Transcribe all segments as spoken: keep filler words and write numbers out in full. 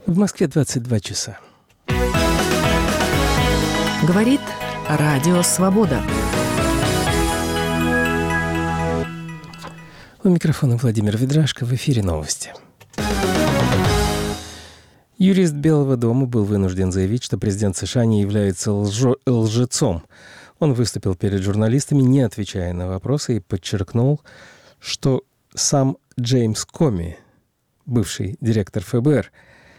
В Москве двадцать два часа. Говорит Радио Свобода. У микрофона Владимир Ведрашко. В эфире новости. Юрист Белого дома был вынужден заявить, что президент США не является лжо- лжецом. Он выступил перед журналистами, не отвечая на вопросы, и подчеркнул, что сам Джеймс Коми, бывший директор эф бэ эр,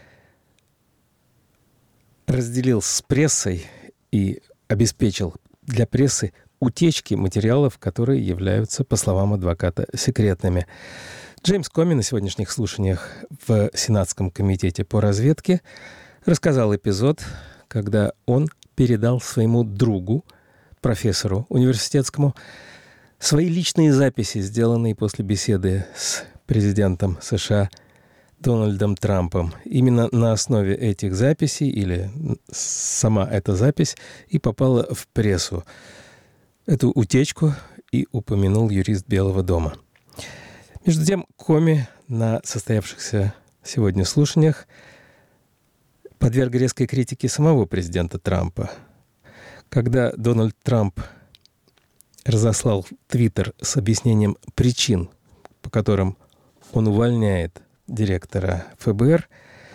разделил с прессой и обеспечил для прессы утечки материалов, которые являются, по словам адвоката, секретными. Джеймс Коми на сегодняшних слушаниях в Сенатском комитете по разведке рассказал эпизод, когда он передал своему другу, профессору университетскому, свои личные записи, сделанные после беседы с президентом США Дональдом Трампом. Именно на основе этих записей, или сама эта запись, и попала в прессу. Эту утечку и упомянул юрист Белого дома. Между тем, Коми на состоявшихся сегодня слушаниях подверг резкой критике самого президента Трампа. Когда Дональд Трамп разослал твиттер с объяснением причин, по которым он увольняет директора эф бэ эр,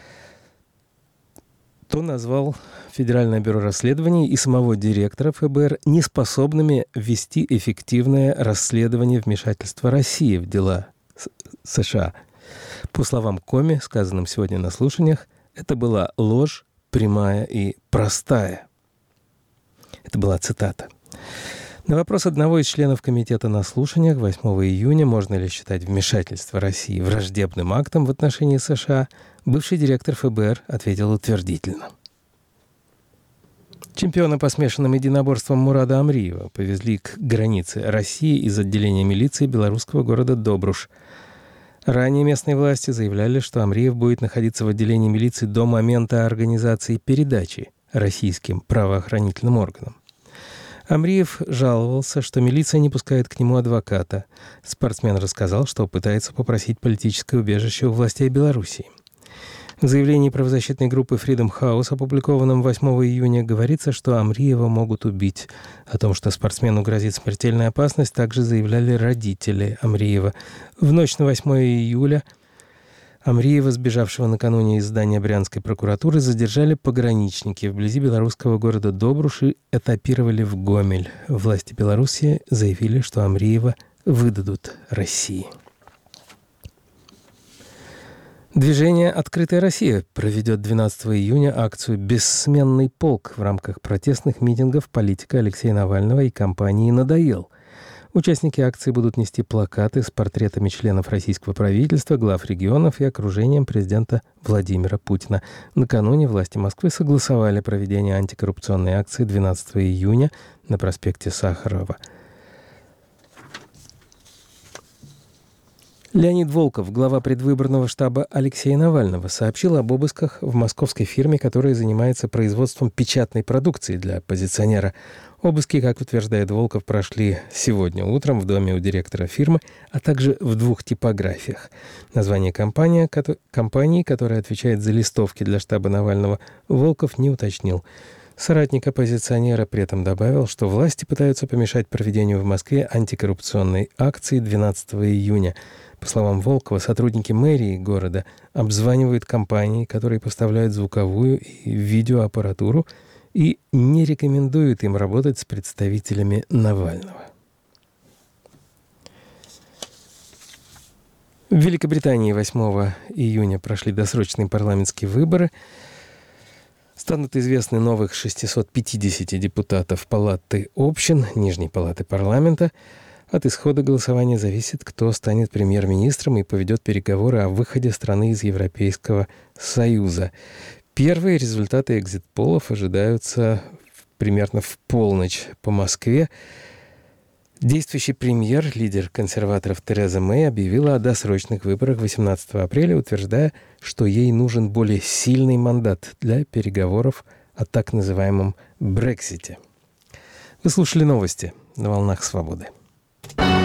то назвал Федеральное бюро расследований и самого директора эф бэ эр неспособными вести эффективное расследование вмешательства России в дела США. По словам Коми, сказанным сегодня на слушаниях, это была ложь прямая и простая. Это была цитата. На вопрос одного из членов комитета на слушаниях восьмого июня, можно ли считать вмешательство России враждебным актом в отношении США, бывший директор эф бэ эр ответил утвердительно. Чемпиона по смешанным единоборствам Мурада Амриева повезли к границе России из отделения милиции белорусского города Добруш. Ранее местные власти заявляли, что Амриев будет находиться в отделении милиции до момента организации передачи российским правоохранительным органам. Амриев жаловался, что милиция не пускает к нему адвоката. Спортсмен рассказал, что пытается попросить политическое убежище у властей Белоруссии. В заявлении правозащитной группы Freedom House, опубликованном восьмого июня, говорится, что Амриева могут убить. О том, что спортсмену грозит смертельная опасность, также заявляли родители Амриева. В ночь на восьмое июля Амриева, сбежавшего накануне из здания Брянской прокуратуры, задержали пограничники вблизи белорусского города Добруш и этапировали в Гомель. Власти Белоруссии заявили, что Амриева выдадут России. Движение «Открытая Россия» проведет двенадцатого июня акцию «Бессменный полк» в рамках протестных митингов политика Алексея Навального и компании «Надоел». Участники акции будут нести плакаты с портретами членов российского правительства, глав регионов и окружением президента Владимира Путина. Накануне власти Москвы согласовали проведение антикоррупционной акции двенадцатого июня на проспекте Сахарова. Леонид Волков, глава предвыборного штаба Алексея Навального, сообщил об обысках в московской фирме, которая занимается производством печатной продукции для оппозиционера. Обыски, как утверждает Волков, прошли сегодня утром в доме у директора фирмы, а также в двух типографиях. Название компании, компании, которая отвечает за листовки для штаба Навального, Волков не уточнил. Соратник оппозиционера при этом добавил, что власти пытаются помешать проведению в Москве антикоррупционной акции двенадцатого июня. По словам Волкова, сотрудники мэрии города обзванивают компании, которые поставляют звуковую и видеоаппаратуру, и не рекомендуют им работать с представителями Навального. В Великобритании восьмого июня прошли досрочные парламентские выборы. Станут известны новых шестьсот пятьдесят депутатов Палаты общин, Нижней палаты парламента. От исхода голосования зависит, кто станет премьер-министром и поведет переговоры о выходе страны из Европейского Союза. Первые результаты экзит-полов ожидаются примерно в полночь по Москве. Действующий премьер, лидер консерваторов Тереза Мэй, объявила о досрочных выборах восемнадцатого апреля, утверждая, что ей нужен более сильный мандат для переговоров о так называемом Брексите. Вы слушали новости на «Волнах Свободы».